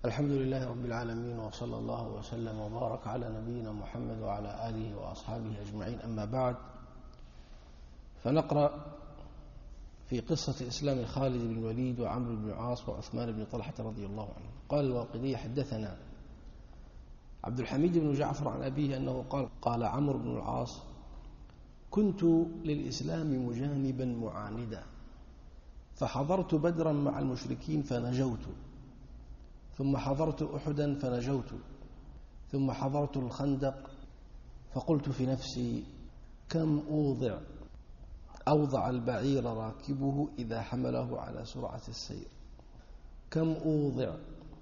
الحمد لله رب العالمين، وصلى الله وسلم وبارك على نبينا محمد وعلى آله وأصحابه أجمعين. أما بعد، فنقرأ في قصة إسلام خالد بن الوليد وعمرو بن العاص وعثمان بن طلحة رضي الله عنه. قال الواقدي: حدثنا عبد الحميد بن جعفر عن أبيه أنه قال عمرو بن العاص: كنت للإسلام مجانبا معاندا، فحضرت بدرا مع المشركين فنجوت، ثم حضرت أحدا فنجوت، ثم حضرت الخندق فقلت في نفسي: كم أوضع البعير راكبه إذا حمله على سرعة السير، كم أوضع،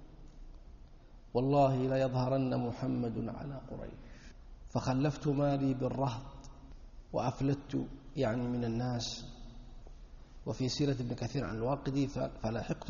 والله لا يظهرن محمد على قريش. فخلفت مالي بالرهط وأفلت من الناس. وفي سيرة ابن كثير عن الواقدي: فلحقت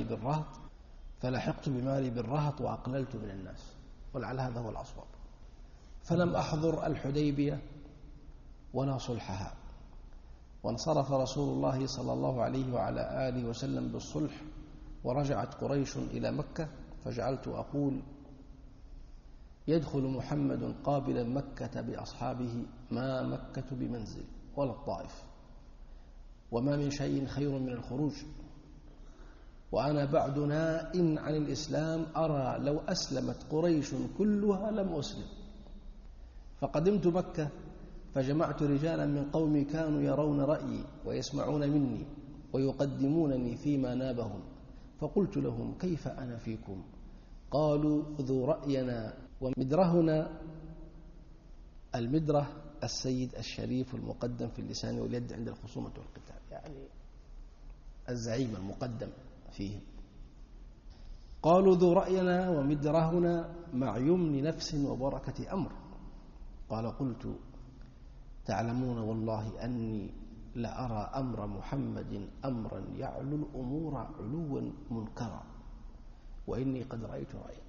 بمالي بالرهط وأقللت من الناس، ولعل هذا هو الأصوب. فلم أحضر الحديبية ولا صلحها، وانصرف رسول الله صلى الله عليه وعلى آله وسلم بالصلح، ورجعت قريش إلى مكة، فجعلت أقول: يدخل محمد قابلا مكة بأصحابه، ما مكة بمنزل ولا الطائف، وما من شيء خير من الخروج، وأنا بعد نائم عن الإسلام، أرى لو أسلمت قريش كلها لم أسلم. فقدمت مكة فجمعت رجالا من قومي كانوا يرون رأيي ويسمعون مني ويقدمونني فيما نابهم، فقلت لهم: كيف أنا فيكم؟ قالوا: ذو رأينا ومدرهنا. المدره السيد الشريف المقدم في اللسان واليد عند الخصومة والقتال، الزعيم المقدم فيهم. قالوا: ذو رأينا ومدرهنا مع يمن نفس وبركة أمر. قال: قلت: تعلمون والله أني لأرى أمر محمد أمرا يعلو الأمور علوا منكرا، وإني قد رأيت رأيا.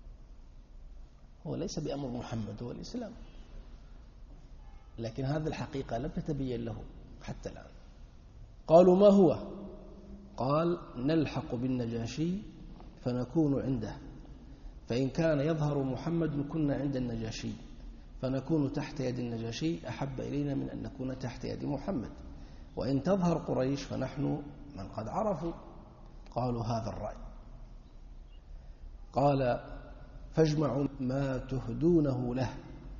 هو ليس بأمر محمد، هو الإسلام، لكن هذه الحقيقة لم تتبين له حتى الآن. قالوا: ما هو؟ قال: نلحق بالنجاشي فنكون عنده، فإن كان يظهر محمد كنا عند النجاشي، فنكون تحت يد النجاشي أحب إلينا من أن نكون تحت يد محمد، وإن تظهر قريش فنحن من قد عرفوا. قالوا: هذا الرأي. قال: فاجمعوا ما تهدونه له.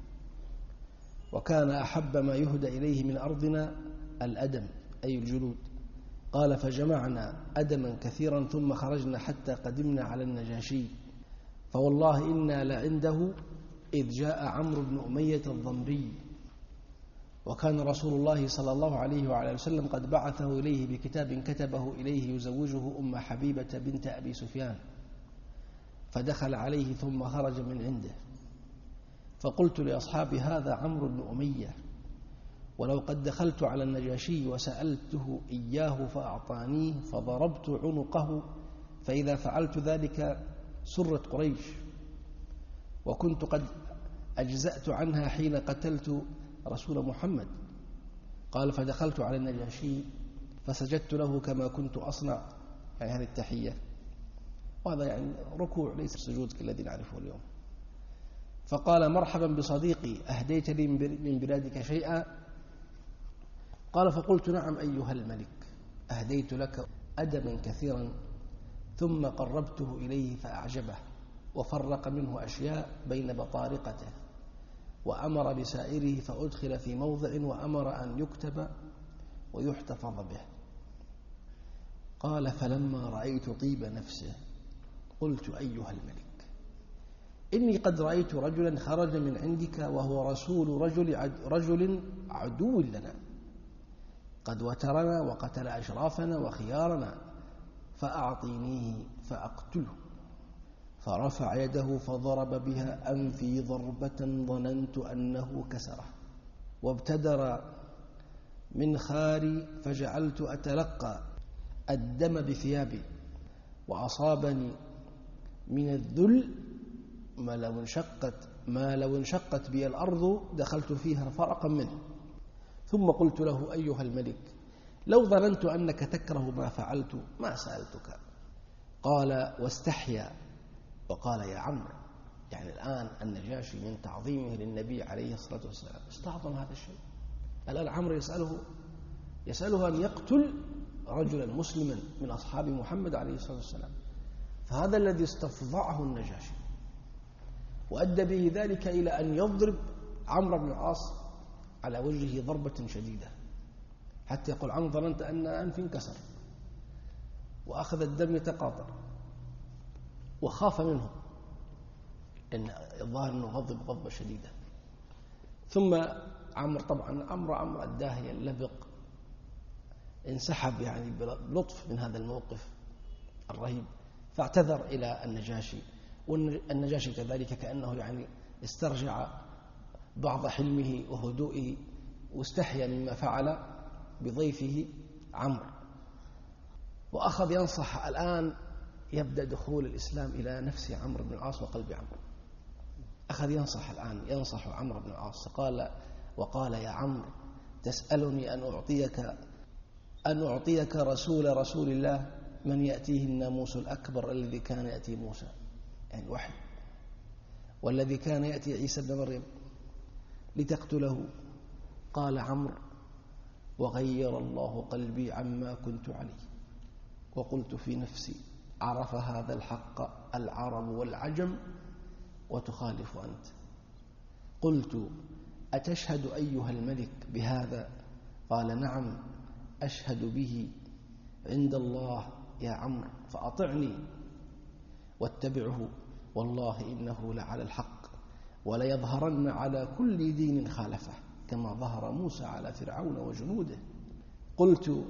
وكان أحب ما يهدى إليه من أرضنا الأدم، أي الجلود. قال: فجمعنا أدما كثيرا، ثم خرجنا حتى قدمنا على النجاشي، فوالله إنا لعنده إذ جاء عمرو بن أمية الضمري، وكان رسول الله صلى الله عليه وعلى وسلم قد بعثه إليه بكتاب كتبه إليه يزوجه أم حبيبة بنت أبي سفيان، فدخل عليه ثم خرج من عنده. فقلت لأصحابي: هذا عمرو بن أمية، ولو قد دخلت على النجاشي وسألته إياه فأعطانيه فضربت عنقه، فإذا فعلت ذلك سرت قريش، وكنت قد أجزأت عنها حين قتلت رسول محمد. قال: فدخلت على النجاشي فسجدت له كما كنت أصنع، هذه التحية، وهذا ركوع ليس سجود كالذي نعرفه اليوم. فقال: مرحبا بصديقي، أهديت لي من بلادك شيئا؟ قال: فقلت: نعم أيها الملك، أهديت لك أدما كثيرا. ثم قربته إليه فأعجبه، وفرق منه أشياء بين بطارقته، وأمر بسائره فأدخل في موضع، وأمر أن يكتب ويحتفظ به. قال: فلما رأيت طيب نفسه قلت: أيها الملك، إني قد رأيت رجلا خرج من عندك وهو رسول رجل عدو لنا، قد وترنا وقتل أشرافنا وخيارنا، فأعطينيه فأقتله. فرفع يده فضرب بها أنفي ضربة ظننت أنه كسره، وابتدر من خاري، فجعلت أتلقى الدم بثيابي، وأصابني من الذل ما لو انشقت بي الأرض دخلت فيها فرقا منه. ثم قلت له: أيها الملك، لو ظننت أنك تكره ما فعلت ما سألتك. قال: واستحيا وقال يا عمرو. يعني الآن النجاشي من تعظيمه للنبي عليه الصلاة والسلام استعظم هذا الشيء. الآن عمرو يسأله أن يقتل رجلا مسلما من أصحاب محمد عليه الصلاة والسلام. فهذا الذي استفضعه النجاشي، وأدى به ذلك إلى أن يضرب عمرو بن العاص على وجهه ضربة شديدة، حتى يقول عمرو ظننت أن أنفي انكسر، وأخذ الدم يتقاطر، وخاف منه، إن الظاهر أنه غضب غضبة شديدة. ثم عمرو طبعا عمرو الداهية اللبق انسحب يعني بلطف من هذا الموقف الرهيب، فاعتذر إلى النجاشي، والنجاشي كذلك كأنه يعني استرجع بعض حلمه وهدوئه، واستحيا مما فعل بضيفه عمرو، وأخذ ينصح. الآن يبدأ دخول الإسلام إلى نفس عمرو بن العاص وقلب عمرو. أخذ ينصح الآن، ينصح عمرو بن العاص. وقال يا عمرو تسألني أن أعطيك رسول الله من يأتيه الناموس الأكبر الذي كان يأتي موسى، يعني الوحي، والذي كان يأتي عيسى بن مريم، لتقتله. قال عمرو وغير الله قلبي عما كنت عليه، وقلت في نفسي عرف هذا الحق العرب والعجم وتخالف أنت. قلت أتشهد أيها الملك بهذا؟ قال نعم أشهد به عند الله يا عمرو، فأطعني واتبعه، والله إنه لعلى الحق، وليظهرن على كل دين خالفه كما ظهر موسى على فرعون وجنوده. قلت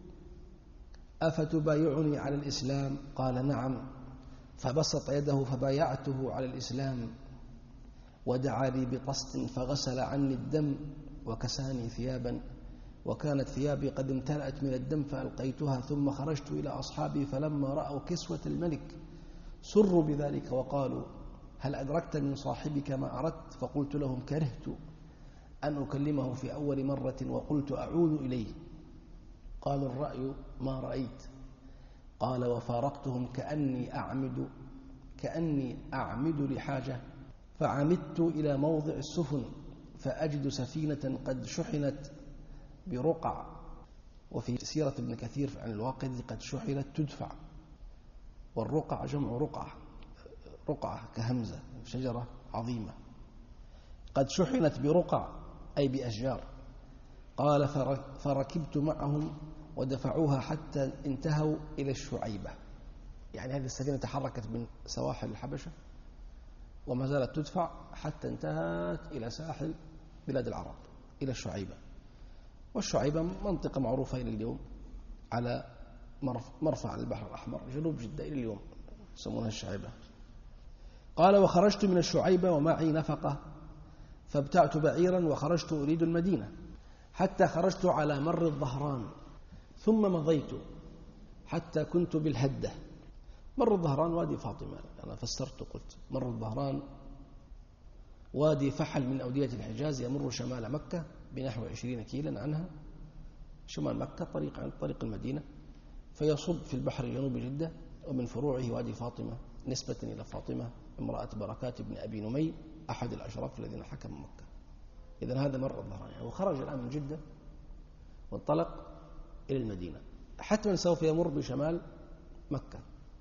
أفتبايعني على الإسلام؟ قال نعم، فبسط يده فبايعته على الإسلام، ودعا لي بطست فغسل عني الدم وكساني ثيابا، وكانت ثيابي قد امتلأت من الدم فألقيتها، ثم خرجت إلى أصحابي، فلما رأوا كسوة الملك سروا بذلك وقالوا هل أدركت من صاحبك ما أردت؟ فقلت لهم كرهت أن أكلمه في أول مرة، وقلت أعود إليه. قالوا الرأي ما رأيت. قال وفارقتهم كأني أعمد لحاجة، فعمدت إلى موضع السفن فأجد سفينة قد شحنت برقع، وفي سيرة ابن كثير عن الواقدي قد شحنت تدفع، والرقع جمع رقعة كهمزة، شجرة عظيمة، قد شحنت برقع أي بأشجار. قال فركبت معهم ودفعوها حتى انتهوا إلى الشعيبة. يعني هذه السفينة تحركت من سواحل الحبشة وما زالت تدفع حتى انتهت إلى ساحل بلاد العرب، إلى الشعيبة. والشعيبة منطقة معروفة إلى اليوم على مرفع البحر الأحمر جنوب جدة، إلى اليوم يسمونها الشعيبة. قال وخرجت من الشعيبة ومعي نفقة، فابتعت بعيرا وخرجت أريد المدينة، حتى خرجت على مر الظهران، ثم مضيت حتى كنت بالهدة. مر الظهران وادي فاطمة، أنا فسرت قلت مر الظهران وادي فحل من أودية الحجاز، يمر شمال مكة بنحو 20 كيلا عنها، شمال مكة طريق المدينة، فيصب في البحر الجنوبي جدة، ومن فروعه وادي فاطمة نسبة إلى فاطمة امرأة بركات بن أبي نمي أحد الأشراف الذين حكموا مكة. إذن هذا مر الظهران، يعني وخرج الآن من جدة وانطلق إلى المدينة، حتما سوف يمر بشمال مكة.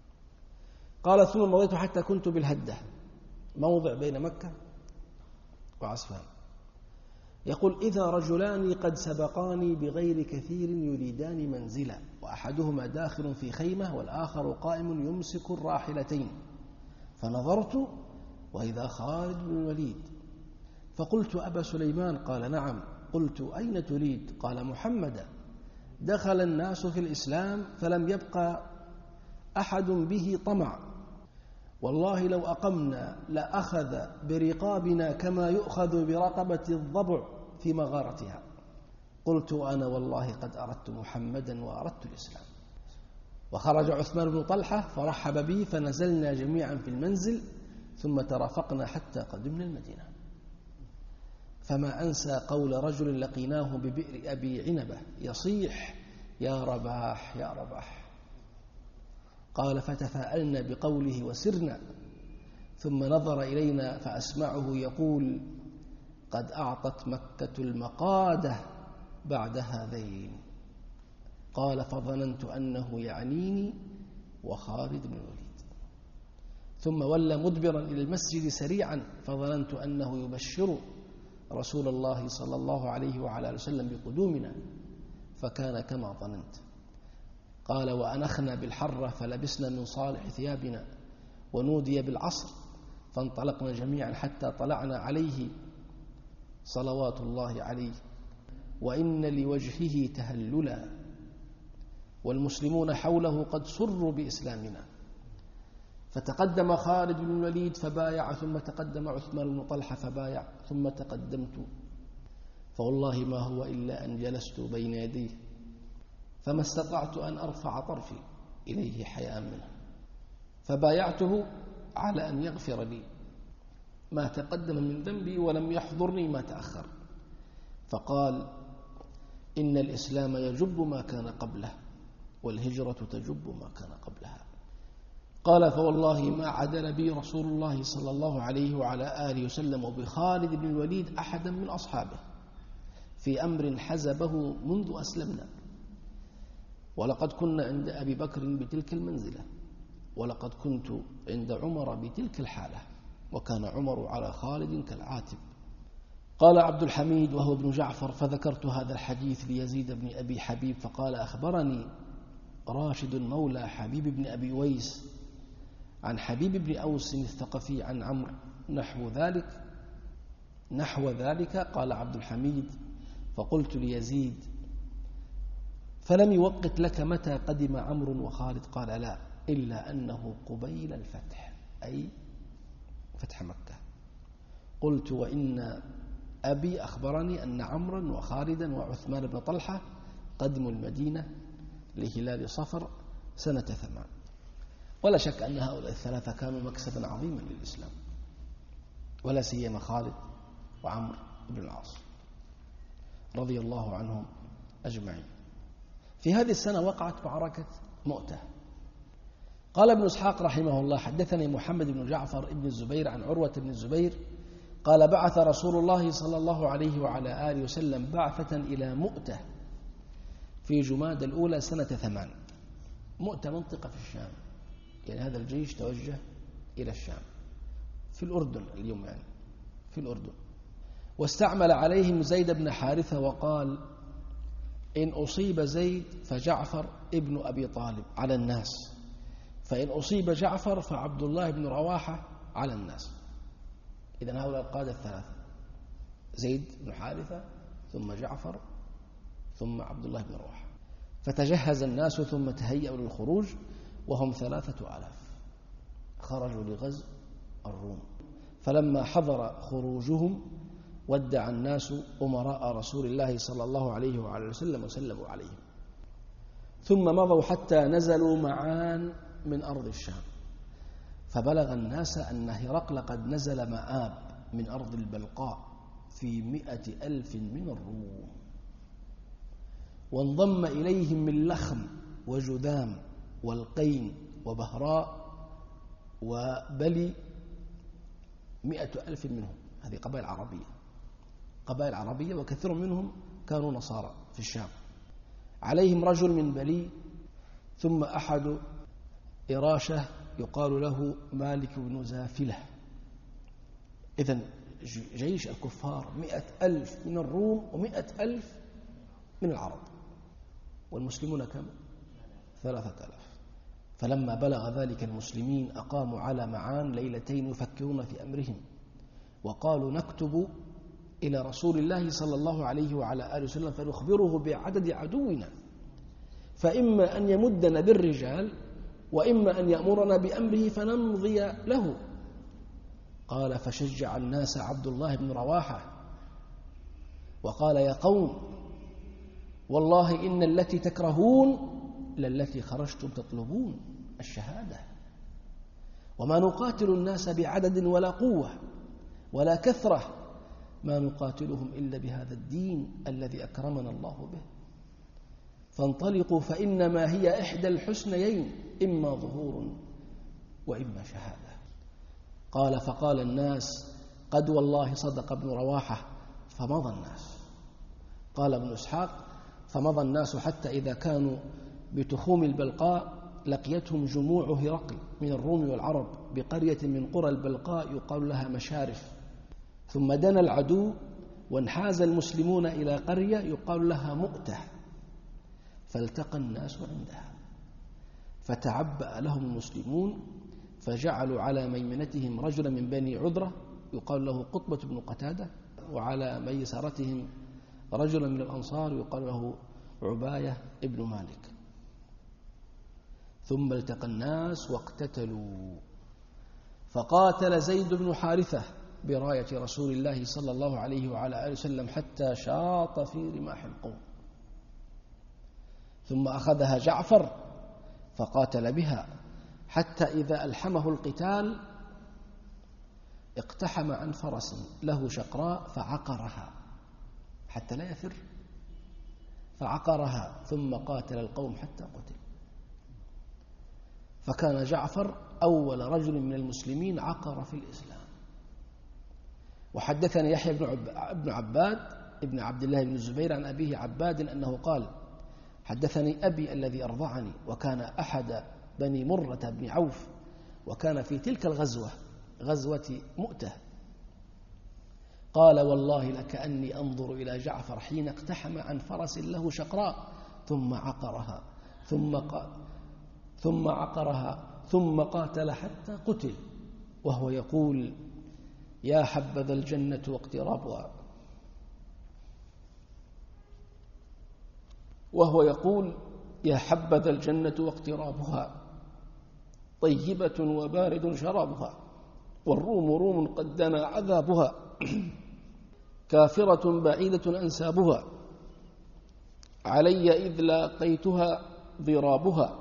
قال ثم مضيت حتى كنت بالهدة، موضع بين مكة وعسفان. يقول إذا رجلان قد سبقاني بغير كثير يريدان منزلا، وأحدهما داخل في خيمة والآخر قائم يمسك الراحلتين، فنظرت وإذا خالد بن الوليد، فقلت أبا سليمان؟ قال نعم. قلت أين تريد؟ قال محمدا، دخل الناس في الإسلام فلم يبقى أحد به طمع، والله لو أقمنا لأخذ برقابنا كما يؤخذ برقبة الضبع في مغارتها. قلت أنا والله قد أردت محمدا وأردت الإسلام. وخرج عثمان بن طلحة فرحب بي، فنزلنا جميعا في المنزل، ثم ترافقنا حتى قدمنا المدينة. فما أنسى قول رجل لقيناه ببئر أبي عنبة يصيح يا رباح يا رباح. قال فتفاءلنا بقوله وسرنا ثم نظر إلينا فأسمعه يقول: قد أعطت مكة المقادة بعد هذين. قال: فظننت أنه يعنيني وخالد بن الوليد. ثم ولى مدبرا إلى المسجد سريعا، فظننت أنه يبشر رسول الله صلى الله عليه وعلى آله وسلم بقدومنا، فكان كما ظننت. قال: وأنخنا بالحرة فلبسنا من صالح ثيابنا، ونودي بالعصر فانطلقنا جميعا حتى طلعنا عليه صلوات الله عليه، وإن لوجهه تهللا، والمسلمون حوله قد سروا بإسلامنا. فتقدم خالد بن الوليد فبايع، ثم تقدم عثمان بن طلحة فبايع، ثم تقدمت، فوالله ما هو إلا أن جلست بين يديه فما استطعت أن أرفع طرفي إليه حياء منه، فبايعته على أن يغفر لي ما تقدم من ذنبي ولم يحضرني ما تأخر. فقال: إن الإسلام يجب ما كان قبله، والهجرة تجب ما كان قبلها. قال: فوالله ما عدل بي رسول الله صلى الله عليه وعلى آله وسلم وبخالد بن الوليد أحدا من أصحابه في أمر حزبه منذ أسلمنا، ولقد كنا عند أبي بكر بتلك المنزلة، ولقد كنت عند عمر بتلك الحالة، وكان عمر على خالد كالعاتب. قال عبد الحميد وهو ابن جعفر: فذكرت هذا الحديث ليزيد بن أبي حبيب، فقال: أخبرني راشد مولى حبيب بن أبي ويس عن حبيب بن أوس الثقفي عن عمرو نحو ذلك. قال عبد الحميد: فقلت ليزيد: فلم يوقت لك متى قدم عمرو وخالد؟ قال: لا، إلا أنه قبيل الفتح، أي فتح مكة. قلت: وإن أبي أخبرني أن عمرا وخالدا وعثمان بن طلحة قدموا المدينة لهلال صفر سنة 8. ولا شك أن هؤلاء الثلاثة كانوا مكسبا عظيما للإسلام، ولا سيما خالد وعمرو بن العاص رضي الله عنهم أجمعين. في هذه السنة وقعت معركة مؤتة. قال ابن إسحاق رحمه الله: حدثني محمد بن جعفر بن الزبير عن عروة بن الزبير قال: بعث رسول الله صلى الله عليه وعلى آله وسلم بعثة إلى مؤتة في جماد الأولى سنة 8. مؤتة منطقة في الشام، يعني هذا الجيش توجه إلى الشام في الأردن اليوم، يعني في الأردن. واستعمل عليهم زيد بن حارثة، وقال: إن أصيب زيد فجعفر ابن أبي طالب على الناس، فإن أصيب جعفر فعبد الله بن رواحة على الناس. إذن هؤلاء القادة الثلاثة: زيد بن حارثة، ثم جعفر، ثم عبد الله بن رواحة. فتجهز الناس ثم تهيأوا للخروج، وهم 3000 خرجوا لغزو الروم. فلما حضر خروجهم ودع الناس أمراء رسول الله صلى الله عليه وعلى وسلم وسلموا عليهم، ثم مضوا حتى نزلوا معان من أرض الشام. فبلغ الناس أن هرقل قد نزل مآب من أرض البلقاء في 100,000 من الروم، وانضم إليهم من لخم وجذام والقين وبهراء وبلي 100,000 منهم. هذه قبائل عربية، وكثير منهم كانوا نصارى في الشام. عليهم رجل من بلي، ثم أحد إراشة يقال له مالك بن زافلة. إذن جيش الكفار 100,000 من الروم و100,000 من العرب، والمسلمون كم؟ 3000. فلما بلغ ذلك المسلمين أقاموا على معان ليلتين يفكرون في أمرهم، وقالوا: نكتب إلى رسول الله صلى الله عليه وعلى آله وسلم فنخبره بعدد عدونا، فإما أن يمدنا بالرجال، وإما أن يأمرنا بأمره فنمضي له. قال: فشجع الناس عبد الله بن رواحة وقال: يا قوم، والله إن التي تكرهون للتي خرجتم تطلبون الشهادة، وما نقاتل الناس بعدد ولا قوة ولا كثرة، ما نقاتلهم إلا بهذا الدين الذي أكرمنا الله به، فانطلقوا فإنما هي إحدى الحسنيين، إما ظهور وإما شهادة. قال فقال الناس قد والله صدق ابن رواحة، فمضى الناس. قال ابن إسحاق فمضى الناس حتى إذا كانوا بتخوم البلقاء لقيتهم جموع هرقل من الروم والعرب بقرية من قرى البلقاء يقال لها مشارف، ثم دنا العدو وانحاز المسلمون إلى قرية يقال لها مؤتة، فالتقى الناس عندها فتعبأ لهم المسلمون، فجعلوا على ميمنتهم رجلا من بني عذرة يقال له قطبة بن قتادة، وعلى ميسرتهم رجلا من الأنصار يقال له عباية ابن مالك. ثم التقى الناس واقتتلوا، فقاتل زيد بن حارثة براية رسول الله صلى الله عليه وعلى آله وسلم حتى شاط في رماح القوم، ثم أخذها جعفر فقاتل بها حتى إذا ألحمه القتال اقتحم عن فرس له شقراء فعقرها حتى لا يفر، فعقرها ثم قاتل القوم حتى قتل. فكان جعفر أول رجل من المسلمين عقر في الإسلام. وحدثني يحيى بن عباد ابن عبد الله بن الزبير عن أبيه عباد أنه قال حدثني أبي الذي أرضعني وكان أحد بني مرة بن عوف، وكان في تلك الغزوة غزوة مؤتة، قال والله لكأني أنظر إلى جعفر حين اقتحم عن فرس له شقراء ثم عقرها ثم قاتل حتى قتل، وهو يقول يا حبذا الجنة واقترابها، وهو يقول يا حبذا الجنة واقترابها طيبة وبارد شرابها، والروم روم قد دنا عذابها كافرة بعيدة أنسابها، علي إذ لاقيتها ضرابها.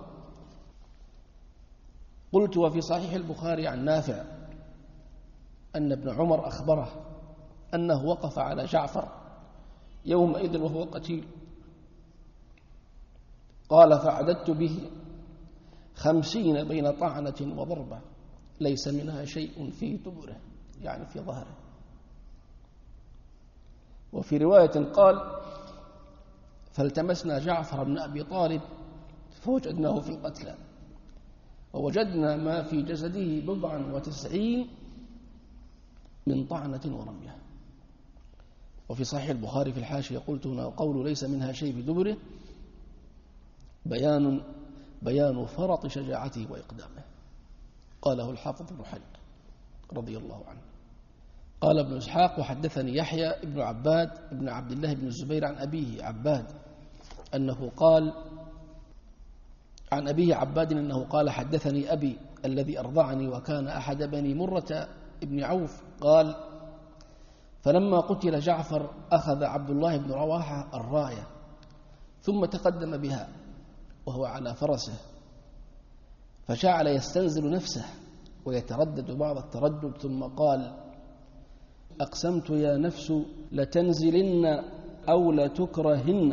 قلت وفي صحيح البخاري عن نافع أن ابن عمر أخبره أنه وقف على جعفر يومئذ وهو قتيل، قال فعددت به 50 بين طعنة وضربة ليس منها شيء في دبره، يعني في ظهره. وفي رواية قال فالتمسنا جعفر بن أبي طالب فوجدناه في القتلى، ووجدنا ما في جسده 94 من طعنة ورمية. وفي صحيح البخاري في الحاشية قلت هنا قول ليس منها شيء في دبره بيان فرط شجاعته وإقدامه، قاله الحافظ بن حجر رضي الله عنه. قال ابن إسحاق وحدثني يحيى ابن عباد ابن عبد الله بن الزبير عن أبيه عباد أنه قال عن أبيه عباد أنه قال حدثني أبي الذي أرضعني وكان أحد بني مرة ابن عوف قال فلما قتل جعفر أخذ عبد الله بن رواحة الراية ثم تقدم بها وهو على فرسه، فجعل يستنزل نفسه ويتردد بعض التردد، ثم قال أقسمت يا نفس لتنزلن أو لتكرهن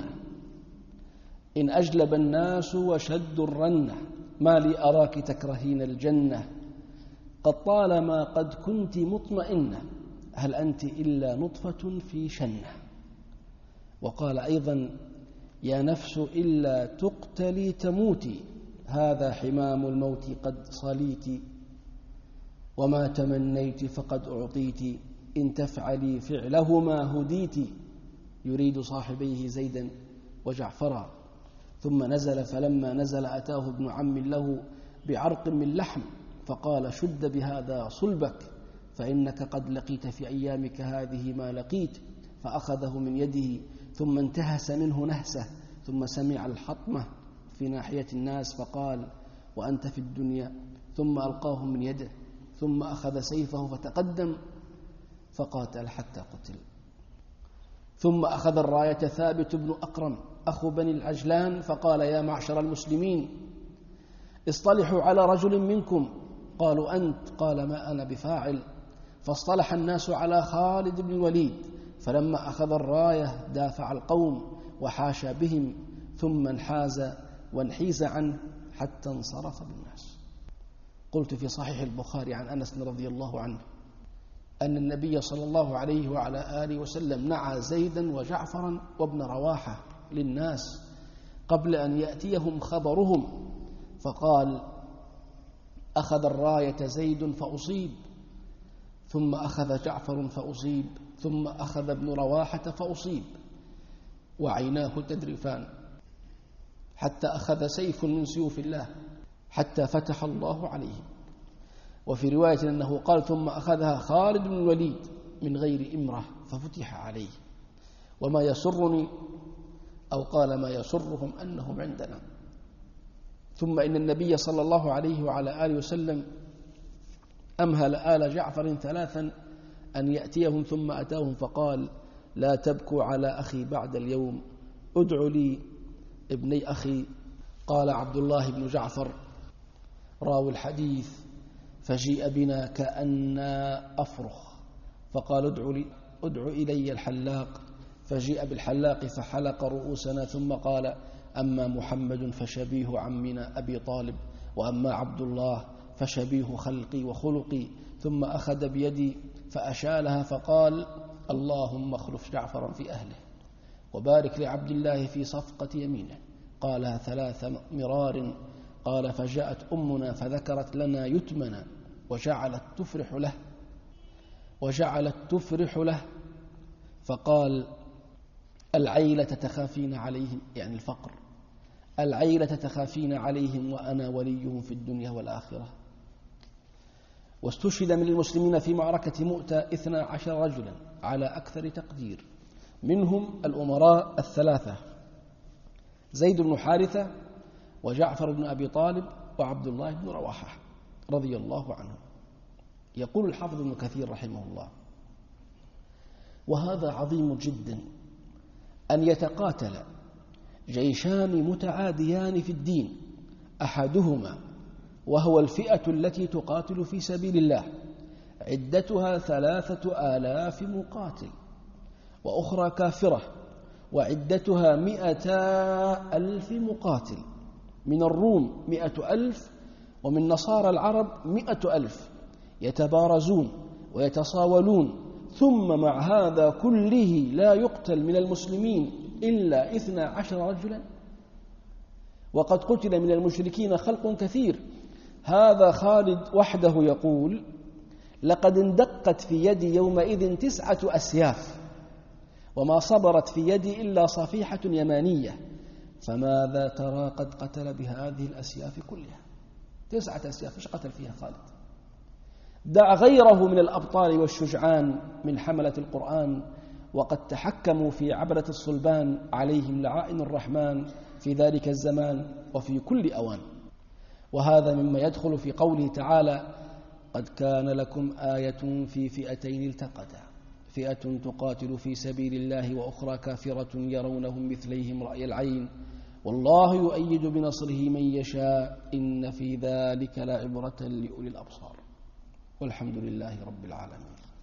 إن أجلب الناس وشد الرنة، ما لي أراك تكرهين الجنة قد طالما قد كنت مطمئنة، هل أنت إلا نطفة في شنة. وقال أيضا يا نفس إلا تقتلي تموتي، هذا حمام الموت قد صليت، وما تمنيت فقد أعطيت، إن تفعلي فعلهما هديت، يريد صاحبيه زيدا وجعفرا. ثم نزل، فلما نزل أتاه ابن عم له بعرق من لحم فقال شد بهذا صلبك فإنك قد لقيت في أيامك هذه ما لقيت، فأخذه من يده ثم انتهس منه نهسه، ثم سمع الحطمة في ناحية الناس فقال وأنت في الدنيا، ثم ألقاه من يده، ثم أخذ سيفه فتقدم فقاتل حتى قتل. ثم أخذ الراية ثابت بن أقرم أخو بني العجلان فقال يا معشر المسلمين اصطلحوا على رجل منكم، قالوا أنت، قال ما أنا بفاعل، فاصطلح الناس على خالد بن الوليد، فلما أخذ الراية دافع القوم وحاشى بهم، ثم انحاز وانحيز عنه حتى انصرف بالناس. قلت في صحيح البخاري عن أنس رضي الله عنه أن النبي صلى الله عليه وعلى آله وسلم نعى زيدا وجعفرا وابن رواحة للناس قبل أن يأتيهم خبرهم، فقال: أخذ الراية زيد فأصيب، ثم أخذ جعفر فأصيب، ثم أخذ ابن رواحة فأصيب، وعيناه تذرفان، حتى أخذ سيف من سيوف الله حتى فتح الله عليه. وفي رواية أنه قال: ثم أخذها خالد بن الوليد من غير إمرة ففتح عليه. وما يسرني، أو قال ما يسرهم، أنهم عندنا. ثم إن النبي صلى الله عليه وعلى آله وسلم أمهل آل جعفر 3 أن يأتيهم، ثم أتاهم فقال: لا تبكوا على أخي بعد اليوم، ادعوا لي ابني أخي. قال عبد الله بن جعفر راوي الحديث: فجيء بنا كأننا أفرخ، فقال: ادعوا إلي الحلاق، فجيء بالحلاق فحلق رؤوسنا، ثم قال: أما محمد فشبيه عمنا أبي طالب، وأما عبد الله فشبيه خلقي وخلقي. ثم أخذ بيدي فأشالها فقال: اللهم اخلف جعفرا في أهله، وبارك لعبد الله في صفقة يمينه. قالها 3 مرار. قال: فجاءت أمنا فذكرت لنا يتمنا وجعلت تفرح له، فقال: العيلة تخافين عليهم، يعني الفقر، العيلة تخافين عليهم وأنا وليهم في الدنيا والآخرة. واستشهد من المسلمين في معركة مؤتة 12 رجلا على أكثر تقدير، منهم الأمراء 3: زيد بن حارثة، وجعفر بن أبي طالب، وعبد الله بن رواحة رضي الله عنه. يقول الحافظ ابن كثير رحمه الله: وهذا عظيم جدا أن يتقاتل جيشان متعاديان في الدين، أحدهما وهو الفئة التي تقاتل في سبيل الله عدتها 3000 مقاتل، وأخرى كافرة وعدتها 200,000 مقاتل، من الروم 100,000 ومن نصارى العرب 100,000، يتبارزون ويتصاولون. ثم مع هذا كله لا يقتل من المسلمين إلا 12 رجلا، وقد قتل من المشركين خلق كثير. هذا خالد وحده يقول: لقد اندقت في يدي يومئذ 9 أسياف، وما صبرت في يدي إلا صفيحة يمانية، فماذا ترى قد قتل بهذه الأسياف كلها؟ 9 أسياف، إيش قتل فيها خالد؟ دع غيره من الأبطال والشجعان من حملة القرآن، وقد تحكموا في عبرة الصلبان، عليهم لعائن الرحمن في ذلك الزمان وفي كل أوان. وهذا مما يدخل في قوله تعالى: قد كان لكم آية في فئتين التقتا، فئة تقاتل في سبيل الله وأخرى كافرة يرونهم مثليهم رأي العين، والله يؤيد بنصره من يشاء، إن في ذلك لعبرة لأولي الأبصار. والحمد لله رب العالمين.